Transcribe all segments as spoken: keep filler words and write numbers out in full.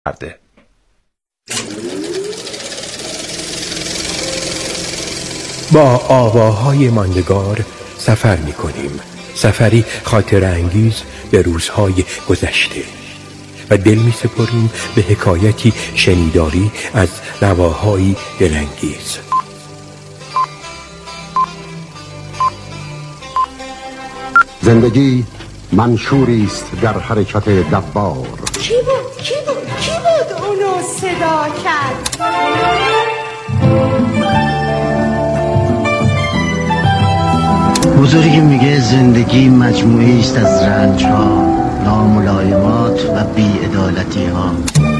کرده. با آواهای ماندگار سفر می کنیم، سفری خاطر انگیز به روزهای گذشته و دل می سپاریم به حکایتی شنیداری از نواهای دلانگیز. زندگی منشوری است در حرکت دوار. کی بود؟ کی بود؟ کی بود اونو صدا کرد؟ بزرگی میگه زندگی مجموعی است از رنج ها، ناملایمات و بی‌عدالتی ها.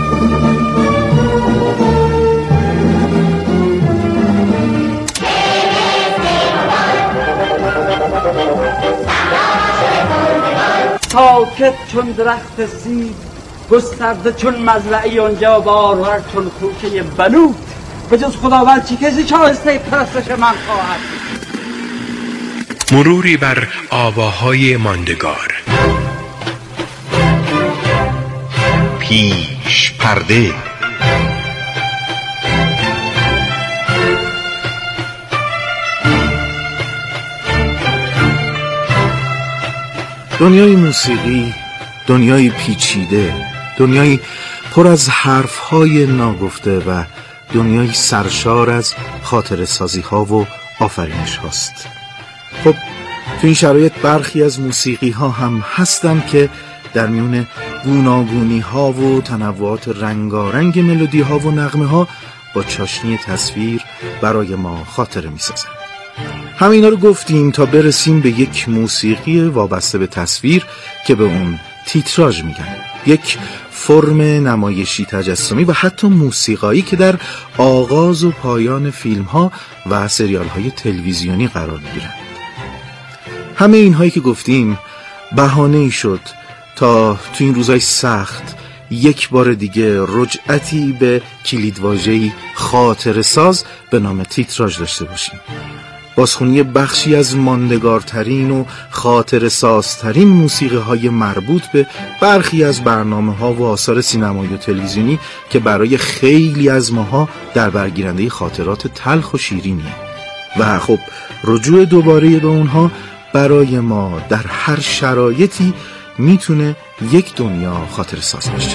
ساکت چون درخت سیب، گسترده چون مزرعی، اونجا بارور چون خوشه بلوط. به جز خداوند چه کسی شایسته پرستش من خواهد؟ مروری بر آواهای ماندگار. پیش پرده. دنیای موسیقی، دنیای پیچیده، دنیای پر از حرفهای ناگفته و دنیای سرشار از خاطره سازی ها و آفرینش هاست. خب تو این شرایط برخی از موسیقی ها هم هستن که در میون گوناگونی ها و تنوعات رنگارنگ ملودی ها و نغمه ها با چاشنی تصویر برای ما خاطره می سازن. همه اینا رو گفتیم تا برسیم به یک موسیقی وابسته به تصویر که به اون تیتراژ میگن، یک فرم نمایشی تجسمی و حتی موسیقایی که در آغاز و پایان فیلم ها و سریال های تلویزیونی قرار میگیرن. همه اینهایی که گفتیم بهانه‌ای شد تا تو این روزای سخت یک بار دیگه رجعتی به کلیدواژه‌ای خاطره ساز به نام تیتراژ داشته باشیم. بازخونی بخشی از ماندگارترین و خاطره سازترین موسیقی های مربوط به برخی از برنامه ها و آثار سینمایی و تلویزیونی که برای خیلی از ماها در برگیرنده خاطرات تلخ و شیرینیه و خب رجوع دوباره به اونها برای ما در هر شرایطی میتونه یک دنیا خاطره ساز باشه.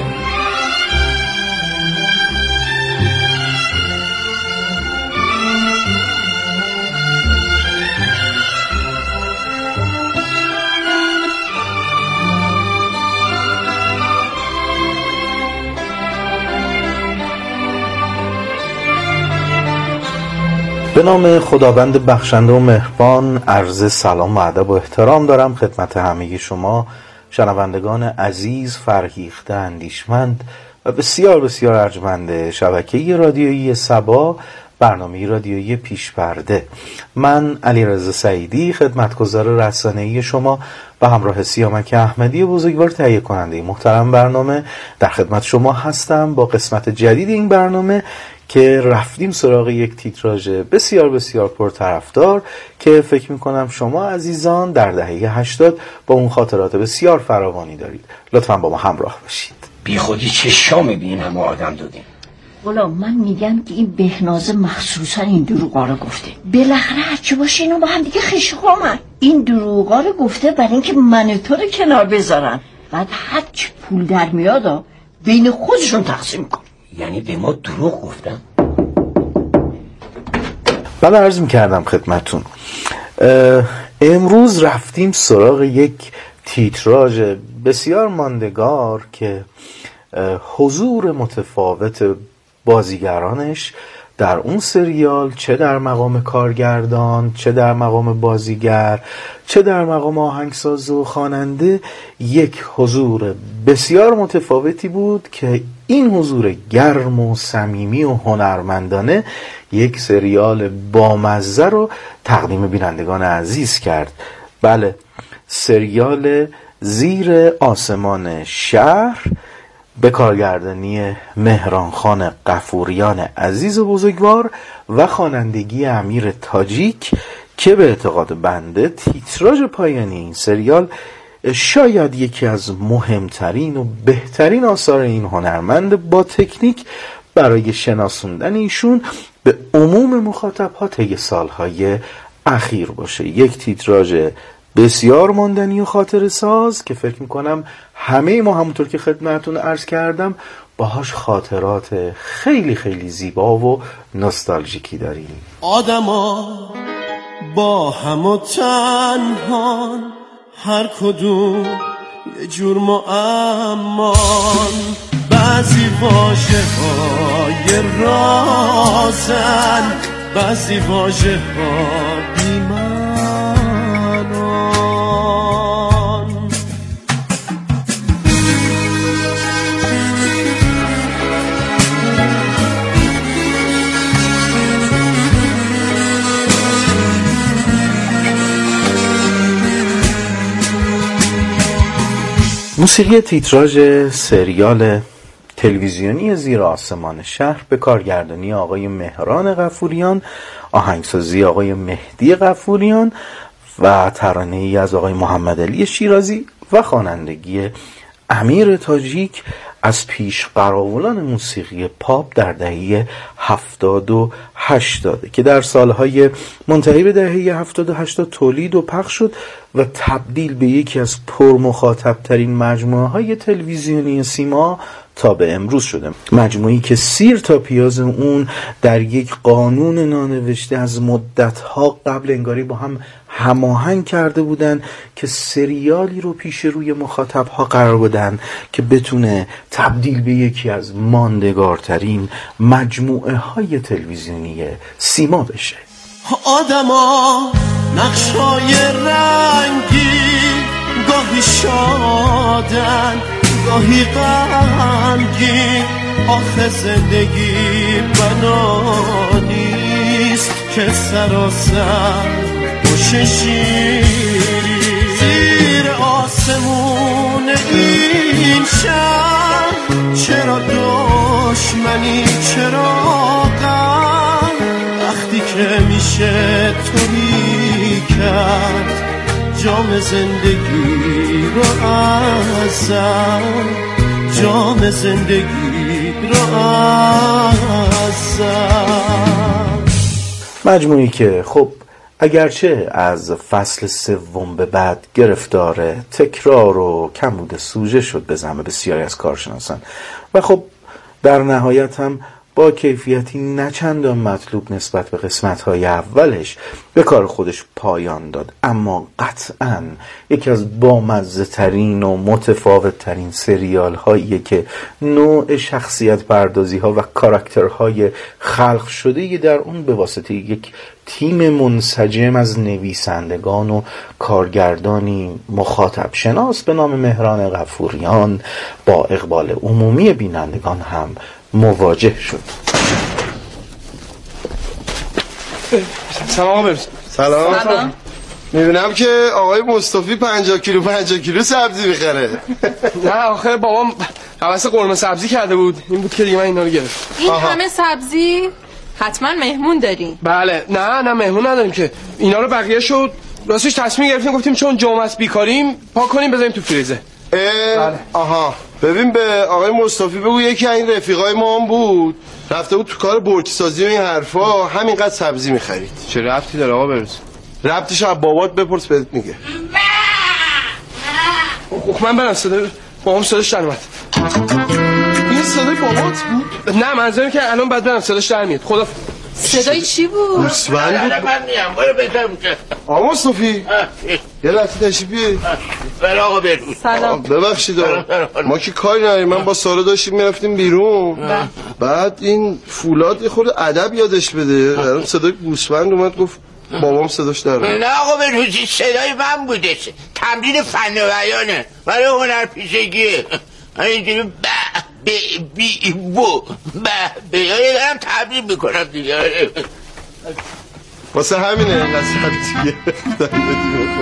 به نام خداوند بخشنده و مهربان عرض سلام و ادب و احترام دارم خدمت همه شما شنوندگان عزیز، فرهیخته، اندیشمند و بسیار بسیار ارجمند شبکه رادیویی سبا، برنامه رادیویی پیش پرده. من علیرضا سعیدی، خدمتگزار رسانه‌ای شما و همراه سیامک احمدی بزرگوار تهیه کننده محترم برنامه در خدمت شما هستم با قسمت جدید این برنامه که رفتیم سراغ یک تیتراژ بسیار بسیار پرطرفدار که فکر میکنم شما عزیزان در دهه هشتاد با اون خاطرات بسیار فراوانی دارید. لطفاً با ما همراه باشید. بی خودی چه شامی بین همه آدم دادیم. والا من میگم که این بهنازه مخصوصا این دروغا رو گفته. بالاخره هرچی باشه اینو با هم دیگه خشخامن. این دروغا رو گفته برای اینکه من تو رو کنار بذارن، بعد هرچی پول در میاد بین خودشون تقسیم کن. یعنی به ما دروغ گفتن؟ بله عرض میکردم خدمتون امروز رفتیم سراغ یک تیتراژ بسیار ماندگار که حضور متفاوت بازیگرانش در اون سریال، چه در مقام کارگردان، چه در مقام بازیگر، چه در مقام آهنگساز و خواننده، یک حضور بسیار متفاوتی بود که این حضور گرم و صمیمی و هنرمندانه یک سریال بامزه رو تقدیم بینندگان عزیز کرد. بله، سریال زیر آسمان شهر به کارگردانی مهران خان غفوریان عزیز و بزرگوار و خوانندگی امیر تاجیک که به اعتقاد بنده تیتراژ پایانی این سریال شاید یکی از مهمترین و بهترین آثار این هنرمند با تکنیک برای شناسوندن ایشون به عموم مخاطب‌ها طی سالهای اخیر باشه. یک تیتراژ بسیار ماندنی و خاطر ساز که فکر میکنم همه ما همونطور که خدمتتون عرض کردم باهاش خاطرات خیلی خیلی زیبا و نوستالژیکی داریم. آدما با هم و تنهان، هر کدوم یه جور معمان، بعضی واژه های رازن، بعضی واژه ها بیمانان. موسیقی تیتراژ سریال تلویزیونی زیر آسمان شهر به کارگردانی آقای مهران غفوریان، آهنگسازی آقای مهدی غفوریان و ترانه‌ای از آقای محمد علی شیرازی و خوانندگی امیر تاجیک از پیش قراولان موسیقی پاپ در دهه هفتاد و هشتاد که در سالهای منتهی به دهه هفتاد و هشتاد تولید و پخش شد و تبدیل به یکی از پرمخاطب ترین مجموعه های تلویزیونی سیما تا به امروز شده. مجموعی که سیر تا پیاز اون در یک قانون نانوشته از مدتها قبل انگاری با هم هماهنگ کرده بودن که سریالی رو پیش روی مخاطبها قرار بدن که بتونه تبدیل به یکی از ماندگارترین مجموعه های تلویزیونی سیما بشه. آدما نقشای رنگی، گاهی شادن گاهی غمگین، آخه زندگی بنا نیست که سراسر باشه شیری. زیر آسمون این شهر چرا دشمنی، چرا غم، وقتی که میشه توری کرد جام زندگی رو ازم، جام زندگی رو ازم. مجموعی که خب اگرچه از فصل سوم به بعد گرفتار تکرار و کمبود سوژه شد به زعم بسیاری از کارشناسان و خب در نهایت هم با کیفیتی نچندان مطلوب نسبت به قسمت‌های اولش به کار خودش پایان داد، اما قطعاً یکی از بامزه‌ترین و متفاوت‌ترین سریال‌هایی که نوع شخصیت پردازی‌ها و کاراکترهای خلق شده در اون به واسطه یک تیم منسجم از نویسندگان و کارگردانی مخاطب شناس به نام مهران غفوریان با اقبال عمومی بینندگان هم مواجه شد. سلام آقا. سلام. سلام. میبینم که آقای مصطفی پنجاه کیلو پنجاه کیلو سبزی میخره. نه آخه بابام حوض قرمه سبزی کرده بود، این بود که دیگه من اینا رو گرفتم. این آها. همه سبزی حتما مهمون دارین؟ بله. نه نه مهمون نداریم که، اینا رو بقیه شد راستش تصمیم گرفتیم گفتیم چون جمعه است بیکاریم پاک کنیم بذاریم تو فریزر. بله. آها ببین به آقای مصطفی بگو یکی این رفیقای ما هم بود رفته بود تو کار برج سازی و این حرفا، همینقدر سبزی میخرید. چه ربطی داره آقا بروز؟ ربطش از بابات بپرس بهت میگه. خب من برم صدا بابام صداش در اومد. این صدای بابات بود؟ نه منظورم که الان بعد برم صداش در میاد. خدا صدای چی بود؟ گوسفند بود. من میام برو بزنم که آقا مصطفی یه لحظه تشریف بیاری. بله آقا بروز. سلام. ببخشید ما که کاری نداریم، من با سارا داشتیم میرفتیم بیرون بعد این فولاد یه خورده ادب یادش بده، الان صدای گوسفند اومد گفت بابام صداش در اومد. نه آقا بروزی صدای من بودش، تمرین فن بیانه برای هنرپیشگیه. اینجوری ب ب بی بو ب ب دارم تمرین میکنم دیگه. واسه همینه اینقدر سبزیه.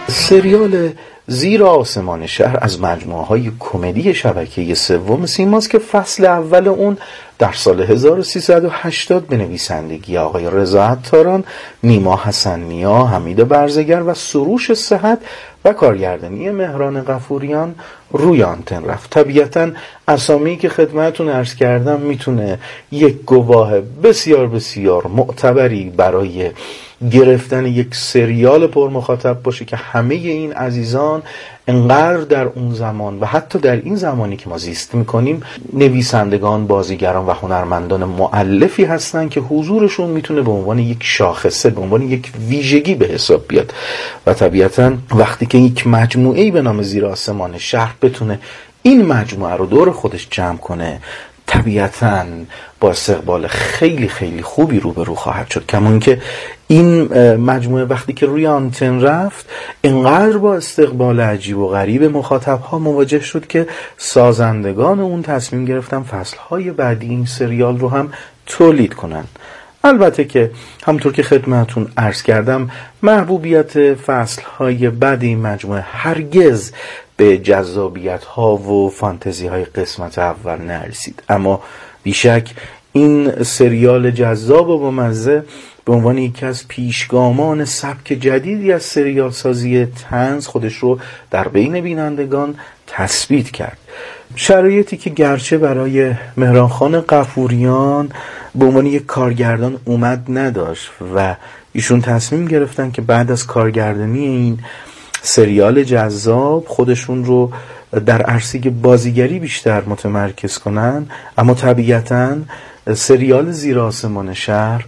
سریال زیر آسمان شهر از مجموعه های کمدی شبکه سوم سیماست که فصل اول اون در سال هزار و سیصد و هشتاد به نویسندگی آقای رضا عطاران، نیما حسن نیا، حمید برزگر و سروش صحت و کارگردانی مهران غفوریان روی آنتن رفت. طبیعتاً اسامی که خدمتتون عرض کردم میتونه یک گواه بسیار بسیار معتبری برای گرفتن یک سریال پر مخاطب باشه که همه این عزیزان انقدر در اون زمان و حتی در این زمانی که ما زیست میکنیم نویسندگان، بازیگران و هنرمندان مؤلفی هستن که حضورشون میتونه به عنوان یک شاخصه، به عنوان یک ویژگی به حساب بیاد و طبیعتاً وقتی که یک مجموعه‌ای به نام زیر آسمان شهر بتونه این مجموعه رو دور خودش جمع کنه، طبیعتاً با استقبال خیلی خیلی خوبی روبرو خواهد شد. کمون که این مجموعه وقتی که روی آنتن رفت اینقدر با استقبال عجیب و غریب مخاطبها مواجه شد که سازندگان اون تصمیم گرفتن فصلهای بعدی این سریال رو هم تولید کنن. البته که همونطور که خدمتون عرض کردم محبوبیت فصلهای بعد این مجموعه هرگز به جذابیت ها و فانتزی های قسمت اول نرسید، اما بیشک این سریال جذاب و بامزه به عنوان یکی از پیشگامان سبک جدیدی از سریال سازی طنز خودش رو در بین بینندگان تثبیت کرد. شرایطی که گرچه برای مهران خان غفوریان به عنوان یک کارگردان اومد نداشت و ایشون تصمیم گرفتن که بعد از کارگردانی این سریال جذاب خودشون رو در عرصه بازیگری بیشتر متمرکز کنن، اما طبیعتاً سریال زیر آسمان شهر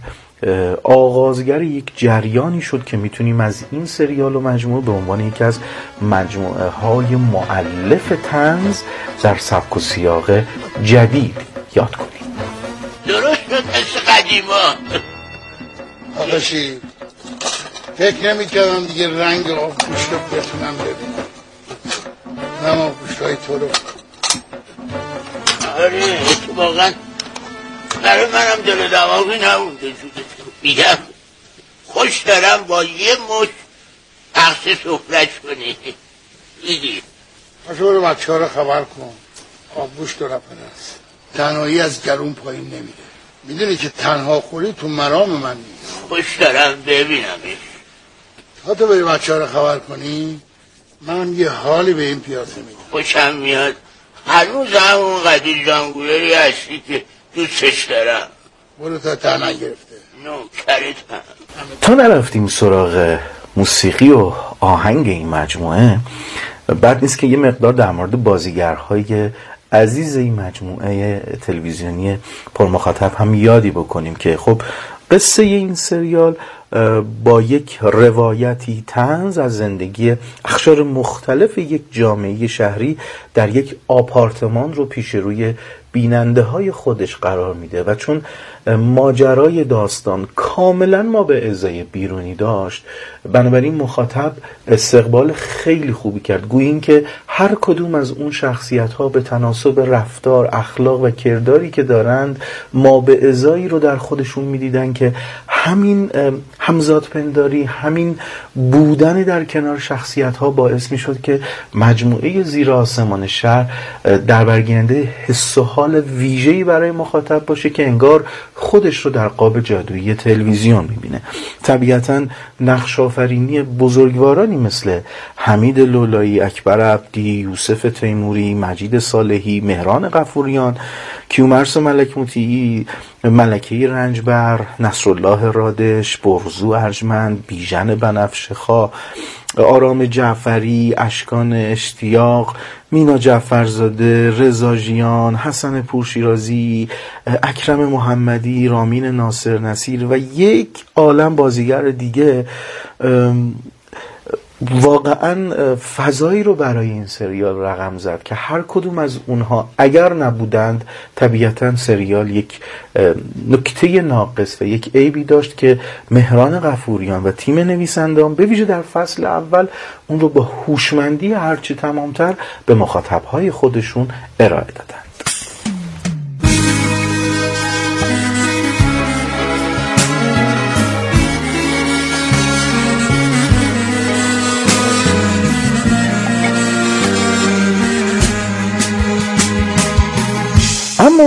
آغازگر یک جریانی شد که میتونیم از این سریال و مجموعه به عنوان یکی از مجموعه های مؤلف طنز در سبک و سیاق جدید یاد کنیم. درست شد از قدیما. آقاشی فکر نمی کردم دیگه رنگ آبگوشت رو بتونم ببینم، نم آبگوشت های تو رو. آره اتفاقا برای منم دل دماغی نمونده شده. میگم خوش دارم با یه مش پخش سفرش کنی. میدی باشه برو بچه ها رو خبر کن آبگوشت رو رپن است، تنهایی از گلون پایین نمیده، میدونی که تنها خوری تو مرام من نیست. خوش دارم ببینمش. تا تو بری بچه ها رو خبر کنی من یه حالی به این پیازه میدم. خوشم میاد هنوز همون قدیر جانگویری هستی که دوستش دارم. برو تا تا نگرفته نوکرتم. تا نرفتیم سراغ موسیقی و آهنگ این مجموعه، بعد نیست که یه مقدار در مورد بازیگرهای عزیز این مجموعه تلویزیونی پرمخاطب هم یادی بکنیم که خب قصه این سریال با یک روایتی طنز از زندگی اقشار مختلف یک جامعه شهری در یک آپارتمان رو پیش روی بیننده های خودش قرار میده و چون ماجرای داستان کاملا ما به ازای بیرونی داشت، بنابراین مخاطب استقبال خیلی خوبی کرد، گویا این که هر کدوم از اون شخصیت ها به تناسب رفتار، اخلاق و کرداری که دارند ما به ازایی رو در خودشون میدیدن که همین همزادپنداری، همین بودن در کنار شخصیت ها باعث می شد که مجموعه زیر آسمان شهر در برگیرنده حس و حال ویژه‌ای برای مخاطب باشه که انگار خودش رو در قاب جادویی تلویزیون میبینه. طبیعتاً نقش آفرینی بزرگوارانی مثل حمید لولایی، اکبر عبدی، یوسف تیموری، مجید صالحی، مهران غفوریان، کیومرث ملک مطیعی، ملکه رنجبر، نصرالله رادش، برزو ارجمند، بیژن بنفشه‌خواه، آرام جعفری، اشکان اشتیاق، مینا جعفرزاده، رضا ژیان، حسن پورشیرازی، اکرم محمدی، رامین ناصر نصیر و یک عالم بازیگر دیگه واقعا فضایی رو برای این سریال رقم زد که هر کدوم از اونها اگر نبودند طبیعتا سریال یک نکته ناقص و یک عیبی داشت که مهران غفوریان و تیم نویسندگان به ویژه در فصل اول اون رو با هوشمندی هرچی تمامتر به مخاطبهای خودشون ارائه دادند.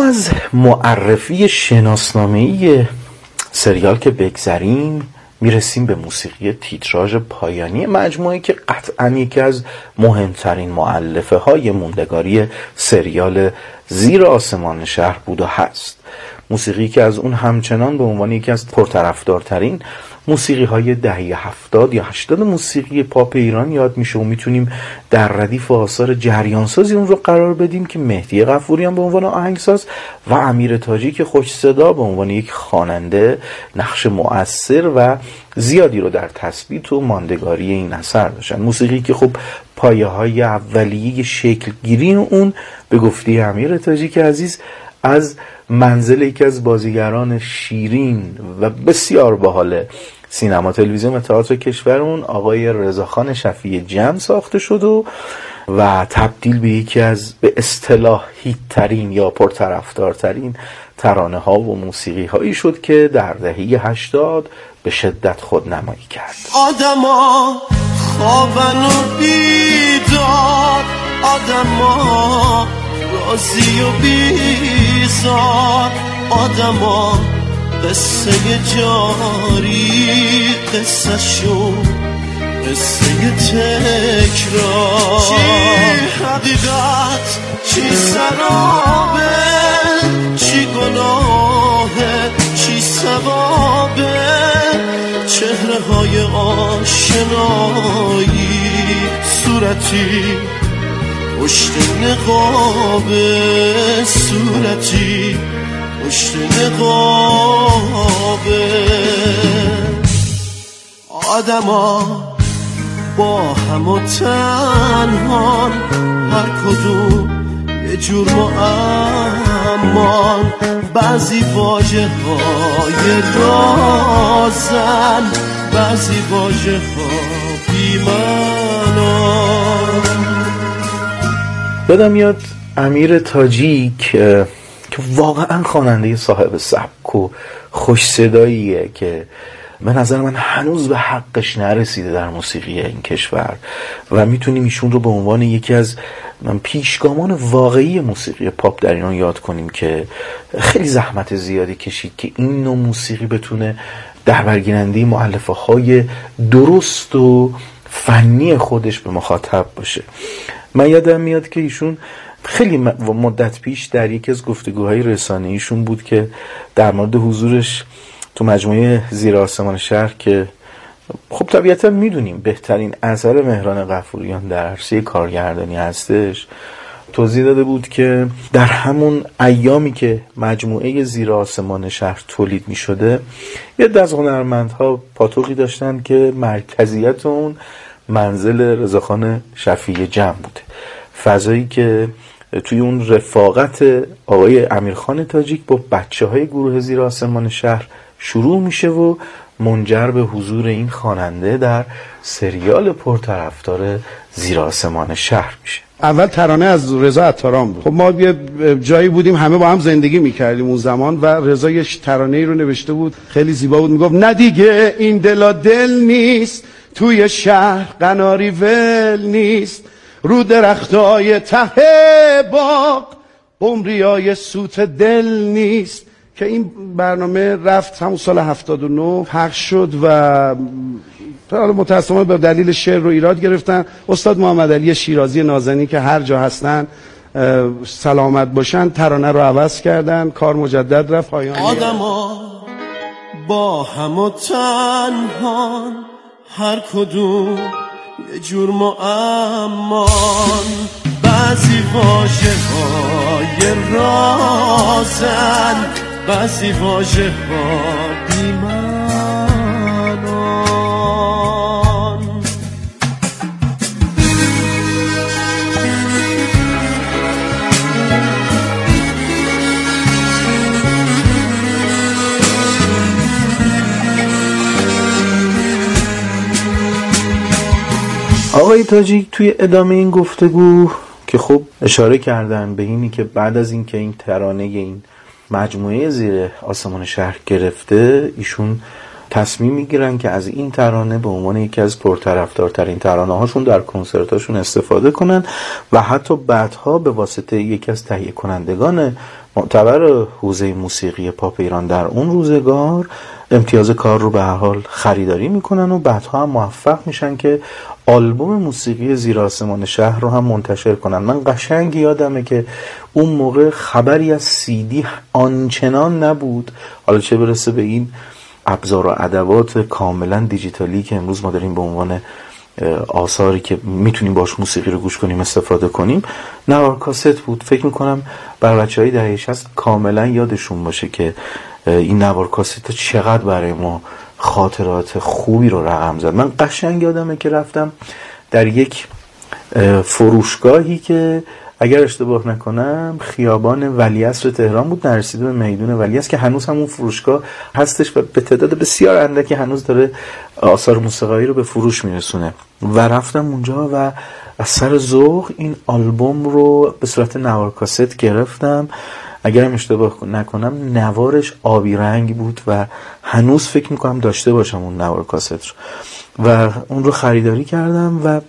از معرفی شناسنامه‌ای سریال که بگذریم، میرسیم به موسیقی تیتراژ پایانی مجموعه که قطعاً یکی از مهمترین مؤلفه های موندگاری سریال زیر آسمان شهر بود و هست. موسیقی که از اون همچنان به عنوان یکی از پرطرفدارترین موسیقی های دهه هفتاد یا هشتاد موسیقی پاپ ایران یاد میشه و میتونیم در ردیف آثار جریانسازی اون رو قرار بدیم که مهدی غفوریان به عنوان آهنگساز و امیر تاجی که خوش صدا به عنوان یک خواننده نقش مؤثر و زیادی رو در تثبیت و ماندگاری این اثر داشتن. موسیقی که خب پایه های اولیه شکل گیری اون به گفته امیر تاجی که عزیز از منزل یکی از بازیگران شیرین و بسیار باحال سینما، تلویزیون و تئاتر کشورمون آقای رضاخان شفیع جم ساخته شد و و تبدیل به یکی از به اصطلاح هیت ترین یا پرطرفدارترین ترانه ها و موسیقی هایی شد که در دهه هشتاد به شدت خودنمایی کرد. آدما خوابن و بیدار، آدما رازی و بیزار، آدما قصه جاری، قصه شو قصه تکرار، چی حقیقت چی سرابه، چی گناهه چی ثوابه، چهره های آشنایی، صورتی پشت نقابه، صورتی پشت نقابه. آدما با هم و تنهان، هر کدوم یه جور معمان، بعضی واژه های رازن، بعضی واژه ها بی‌معنی. یادم میاد امیر تاجی که که واقعا خواننده صاحب سبک و خوش صداییه که به نظر من هنوز به حقش نرسیده در موسیقی این کشور و میتونیم ایشون رو به عنوان یکی از پیشگامان واقعی موسیقی پاپ در ایران یاد کنیم که خیلی زحمت زیادی کشید که این نوع موسیقی بتونه در برگیرنده مؤلفه های درست و فنی خودش به مخاطب باشه. من یادم میاد که ایشون خیلی مدت پیش در یکی از گفتگوهای رسانه‌ایشون بود که در مورد حضورش تو مجموعه زیر آسمان شهر که خب طبیعتا میدونیم بهترین اثر مهران غفوریان در عرصه کارگردانی هستش، توضیح داده بود که در همون ایامی که مجموعه زیر آسمان شهر تولید می شده یه دست هنرمندها پاتوقی داشتن که مرکزیت اون منزل رضاخان شفیع جم بوده، فضایی که توی اون رفاقت آقای امیرخان تاجیک با بچه های گروه زیر آسمان شهر شروع میشه و منجر به حضور این خواننده در سریال پرطرفدار زیر آسمان شهر میشه. اول ترانه از رضا عطاران بود. خب ما یه جایی بودیم همه با هم زندگی میکردیم اون زمان و رضا یه ترانه ای رو نوشته بود خیلی زیبا بود، میگفت نه دیگه این دلا دل نیست، توی شهر قناری ول نیست، رو درختای ته باغ قمریای سوت دل نیست. که این برنامه رفت همون سال هفتاد و نه پخش شد و متاسفانه به دلیل شعر رو ایراد گرفتن. استاد محمد علی شیرازی نازنین که هر جا هستن سلامت باشن ترانه رو عوض کردن، کار مجدد رفت پایان. آدما با هم و تنهان، هر کدوم یه جور معمان، بعضی واژه های رازن، بعضی واژه ها بی‌معنان. آقای تاجیک توی ادامه این گفتگو که خب اشاره کردن به اینی که بعد از اینکه این ترانه این مجموعه زیر آسمان شهر گرفته، ایشون تصمیم میگیرن که از این ترانه به عنوان یکی از پرطرفدارترین ترانه هاشون در کنسرتاشون استفاده کنن و حتی بعدها به واسطه یکی از تهیه کنندگان معتبر حوزه موسیقی پاپ ایران در اون روزگار امتیاز کار رو به هر حال خریداری میکنن و بعدها هم موفق میشن که آلبوم موسیقی زیر آسمان شهر رو هم منتشر کنن. من قشنگ یادمه که اون موقع خبری از سی دی آنچنان نبود، حالا چه برسه به این ابزار و ادوات کاملا دیجیتالی که امروز ما داریم به عنوان آثاری که میتونیم باش موسیقی رو گوش کنیم استفاده کنیم. نوار کاست بود. فکر میکنم بر بچهای دهه شصت کاملا یادشون باشه که این نوار کاست چقدر برای ما خاطرات خوبی رو رقم زد. من قشنگ یادمه که رفتم در یک فروشگاهی که اگر اشتباه نکنم خیابان ولیعصر تهران بود، نرسیده به میدون ولیعصر، که هنوز همون فروشگاه هستش و به تعداد بسیار اندکی هنوز داره آثار موسیقایی رو به فروش میرسونه. و رفتم اونجا و از سر ذوق این آلبوم رو به صورت نوار کاست گرفتم. اگرم اشتباه نکنم نوارش آبی رنگ بود و هنوز فکر میکنم داشته باشم اون نوار کاست رو و اون رو خریداری کردم و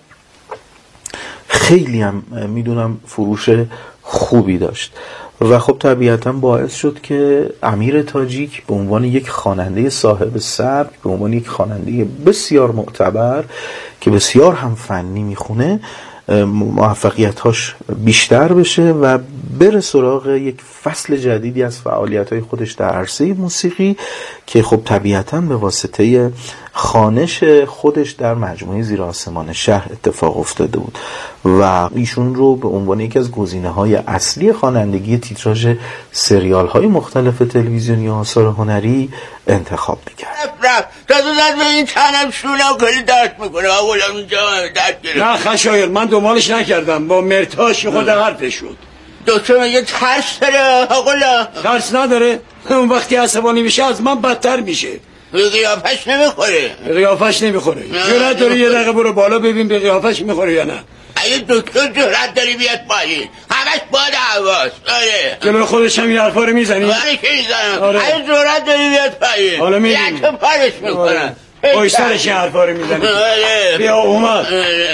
خیلی هم میدونم فروش خوبی داشت و خب طبیعتا باعث شد که امیر تاجیک به عنوان یک خواننده صاحب سبک، به عنوان یک خواننده بسیار معتبر که بسیار هم فنی میخونه، موفقیت‌هاش بیشتر بشه و بره سراغ یک فصل جدیدی از فعالیت‌های خودش در عرصه موسیقی که خب طبیعتاً به واسطه خوانش خودش در مجموعه زیر آسمان شهر اتفاق افتاده بود و ایشون رو به عنوان یکی از گزینه‌های اصلی خوانندگی تیتراژ سریال‌های مختلف تلویزیونی و آثار هنری انتخاب می‌کرد. رفت تا تو دست به این تنم شونم کلی درد میکنه اولا اینجا درد گرفت. نه خشایر من دنبالش نکردم، با مرتاش خود حرفش شد. دکتر میگه ترس داره آقولا. ترس نداره؟ اون وقتی عصبانی میشه از من بدتر میشه. به قیافش نمیخوره. به قیافش نمیخوره. جرأت داری یه دقیقه برو بالا ببین به قیافش میخوره یا نه. اگه دکتر جرأت داری بیاد پایین همش باد حواس. آره جلو خودش هم یه حرفا رو میزنی؟ آره که میزنم. آره. اگه جرأت داری بیاد پایین حالا میبینی یکم پارش میکنن. آی سرش یه حرفا رو میزنی. آره بیا اومد.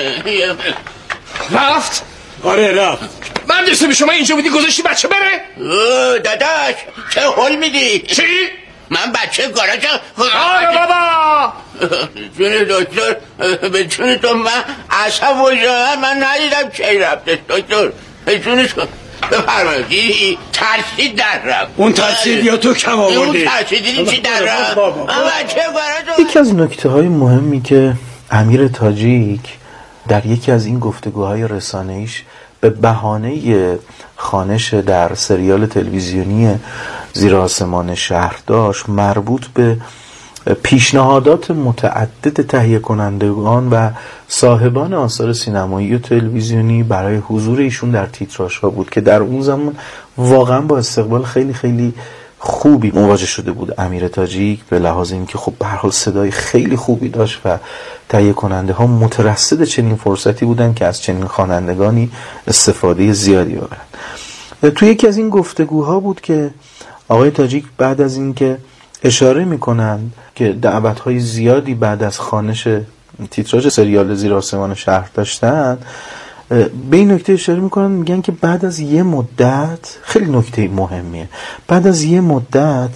رفت؟ آره رفت. من دسته به شما اینجا بودی گذاشتی بچه بره؟ اوه داداش چه حل میدی؟ چی؟ من بچه گاراژ آره بابا جون دکتر به جون تو من اصلا وجه من ندیدم چه رفته دکتر به جونش کن بفرمایید ترسید در رفت. اون ترسید یا تو کم آوردی؟ اون ترسید دیدی چی در رفت؟ بچه گاراژ. یکی از نکته‌های مهمی که امیر تاجیک در یکی از این گفتگوهای رسانه‌ایش به بهانه خوانش در سریال تلویزیونی زیر آسمان شهر داشت مربوط به پیشنهادات متعدد تهیه کنندگان و صاحبان آثار سینمایی و تلویزیونی برای حضور ایشون در تیتراژها بود که در اون زمان واقعا با استقبال خیلی خیلی خوبی مواجه شده بود امیر تاجیک، به لحاظ اینکه خب به هر حال صدای خیلی خوبی داشت و تهیه کننده ها مترصد چنین فرصتی بودن که از چنین خوانندگانی استفاده زیادی ببرن. توی یکی از این گفتگوها بود که آقای تاجیک بعد از اینکه اشاره میکنند که دعوت‌های زیادی بعد از خوانش تیتراژ سریال زیر آسمان شهر داشتن، به این نکته اشاره میکنن، میگن که بعد از یه مدت، خیلی نکته مهمیه، بعد از یه مدت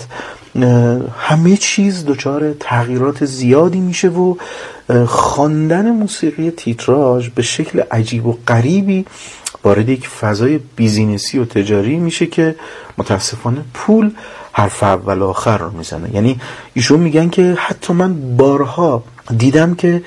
همه چیز دچار تغییرات زیادی میشه و خواندن موسیقی تیتراژ به شکل عجیب و غریبی وارد یک فضای بیزینسی و تجاری میشه که متاسفانه پول حرف اول آخر رو میزنه. یعنی ایشون میگن که حتی من بارها دیدم که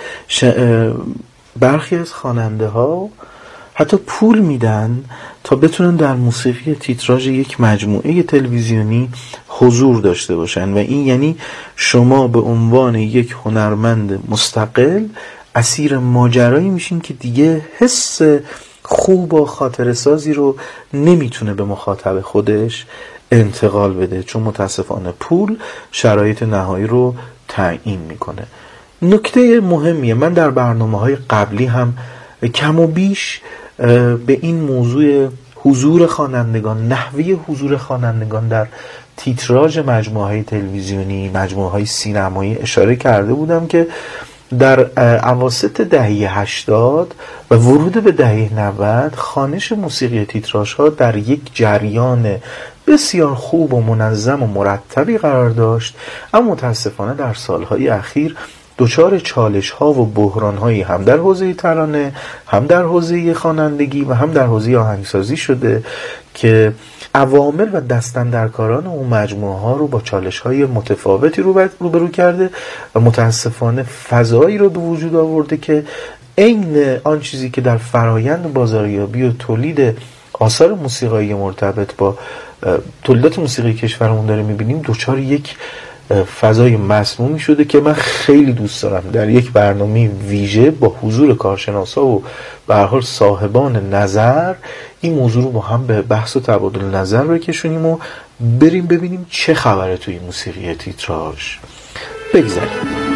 برخی از خواننده ها حتی پول میدن تا بتونن در موسیقی تیتراژ یک مجموعه تلویزیونی حضور داشته باشن و این یعنی شما به عنوان یک هنرمند مستقل اسیر ماجرایی میشین که دیگه حس خوب و خاطره سازی رو نمیتونه به مخاطب خودش انتقال بده، چون متاسفانه پول شرایط نهایی رو تعیین میکنه. نکته مهمیه، من در برنامه‌های قبلی هم کم و بیش به این موضوع حضور خوانندگان، نحوه حضور خوانندگان در تیتراژ مجموعه‌های تلویزیونی، مجموعه‌های سینمایی اشاره کرده بودم که در اواسط دهه هشتاد و ورود به دهه نود خوانش موسیقی تیتراژها در یک جریان بسیار خوب و منظم و مرتبی قرار داشت، اما متاسفانه در سالهای اخیر دچار چالش ها و بحران هایی هم در حوزه ترانه، هم در حوزه خوانندگی و هم در حوزه آهنگسازی شده که عوامل و دستاندرکاران اون مجموعه ها رو با چالش های متفاوتی روبرو کرده و متاسفانه فضایی رو به وجود آورده که عین آن چیزی که در فرایند بازاریابی و تولید آثار موسیقایی مرتبط با تولیدات موسیقی کشورمون داره میبینیم دچار یک فضای مسمومی شده که من خیلی دوست دارم در یک برنامه ویژه با حضور کارشناسا و به هر حال صاحبان نظر این موضوع رو با هم به بحث و تبادل نظر بکشونیم و بریم ببینیم چه خبره توی موسیقی تیتراژ. بگذاریم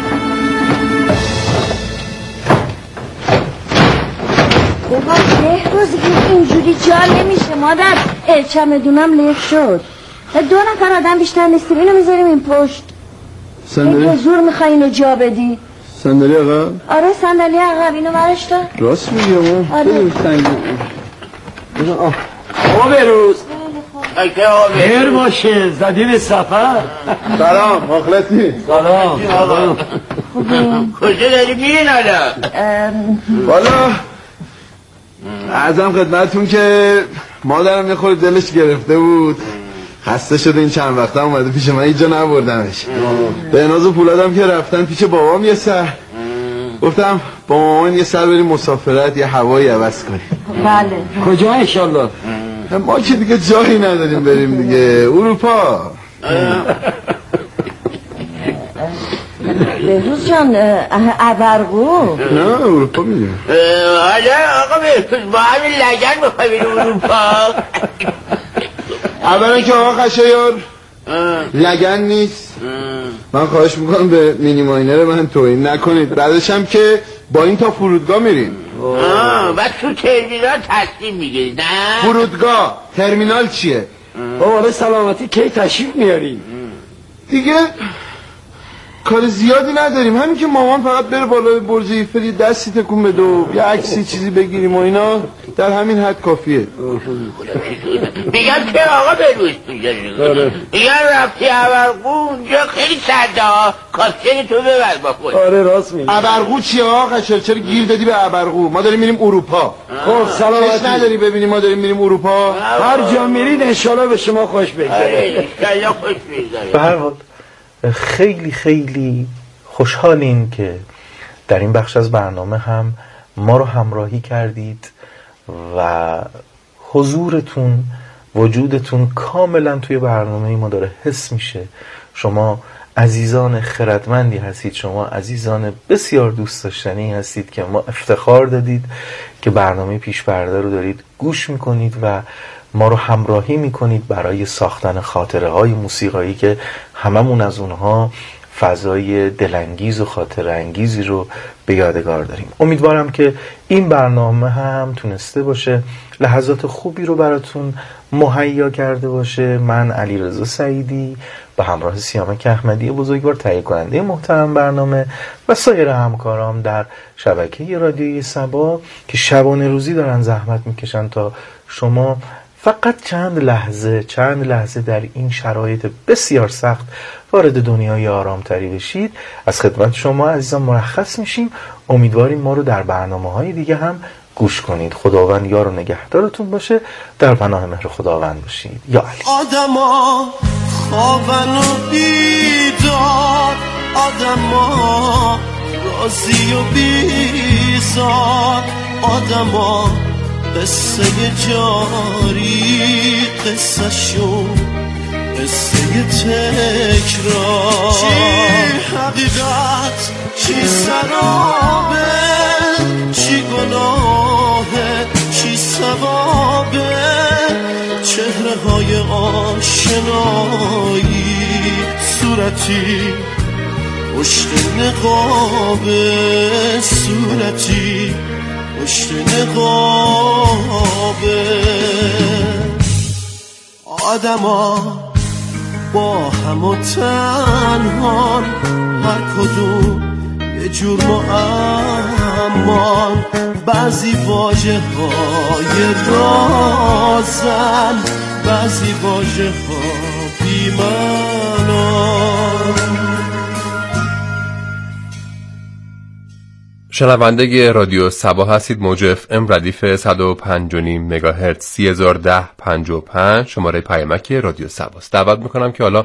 بابا بهروز اینجوری جا نمیشه مادر. چمدونم لیک شد. دو نفر آدم بیشتر نیستیم، اینو میذاریم این پشت. صندلی زور میخوای اینو جا بدی؟ صندلی عقب؟ آره صندلی عقب، اینو برش دار. راست میگی ما؟ آره آقا بهروز خیر باشه، زدی به سفر. سلام مخلصی. سلام. کجا داری میرین حالا؟ والا عرضم خدمتون که مادرم یه خورده دلش گرفته بود، خسته شده، این چند وقته اومده پیش من، اینجا نبردمش. به ناز و پولادم که رفتن پیش بابام یه سر، گفتم با مامان یه سر بریم مسافرت، یه هوایی عوض کنیم. بله. کجا انشالله؟ ما که دیگه جایی نداریم بریم دیگه، اروپا. بهروز جان ابرقو؟ نه اروپا میریم. حالا آقا بهروز با همین لگن بخواه بریم اروپا؟ اولا که آقا خشایار لگن نیست، من خواهش میکنم به مینی ماینر من توهین نکنید. بعدش هم که با این تا فرودگاه میریم. بعد تو ترمینال تصمیم میگیرید نه؟ فرودگاه ترمینال چیه؟ بابا به سلامتی کی تشریف میاریم دیگه؟ کار زیادی نداریم، همین که مامان فقط بره بالای برج ایفل یه دستی تکون بده و یه عکسی چیزی بگیریم و اینا، در همین حد کافیه. میگم که آقا بهروز میگم میگم رفتی ابرقو، اونجا خیلی سرده ها، کاستین تو ببر با خود. آره راست میگم. ابرقو چیه آقا؟ چرا چرا گیر دادی به ابرقو؟ ما داریم میریم اروپا. خب سلامتی نداری ببینیم ما داریم میریم اروپا؟ هر جا میرید انشالله به شما خوش بگذره. انشالله خوش بگذره. به هر حال خیلی خیلی خوشحالیم که در این بخش از برنامه هم ما رو همراهی کردید و حضورتون، وجودتون کاملا توی برنامه ما داره حس میشه. شما عزیزان خردمندی هستید، شما عزیزان بسیار دوست داشتنی هستید که ما افتخار دادید که برنامه پیش پرده رو دارید گوش میکنید و ما رو همراهی میکنید برای ساختن خاطره های موسیقایی که هممون از اونها فضای دلانگیز و خاطره انگیزی رو به یادگار داریم. امیدوارم که این برنامه هم تونسته باشه لحظات خوبی رو براتون مهیا کرده باشه. من علیرضا سعیدی به همراه سیامک احمدی بزرگوار تهیه کننده محترم برنامه و سایر همکارام در شبکه رادیوی صبا که شبانه روزی دارن زحمت میکشن تا شما فقط چند لحظه چند لحظه در این شرایط بسیار سخت وارد دنیای آرامتری بشید، از خدمت شما عزیزان مرخص میشیم. امیدواریم ما رو در برنامه‌های دیگه هم گوش کنید. خداوند یار و نگهدارتون باشه، در پناه مهر خداوند باشید. یا علی. آدما خوابن و بیدار، آدما راضی و بیزار، آدما قصه جاری، قصه شو قصه تکرار، چی حقیقت چی سرابه، چی گناهه چی ثوابه، چهره های آشنایی، صورتی پشت نقابه، صورتی پشت نقابه. آدما با هم و تنهان، هر کدوم یه جور معمان، بعضی واژه های رازن، بعضی واژه ها بی معنا. شنونده رادیو صبا هستید. موج اف ام ردیف صد و پنج و نیم مگاهرتز سی هزار و ده پنجاه و پنج شماره پیامک رادیو صباست. دعوت میکنم که حالا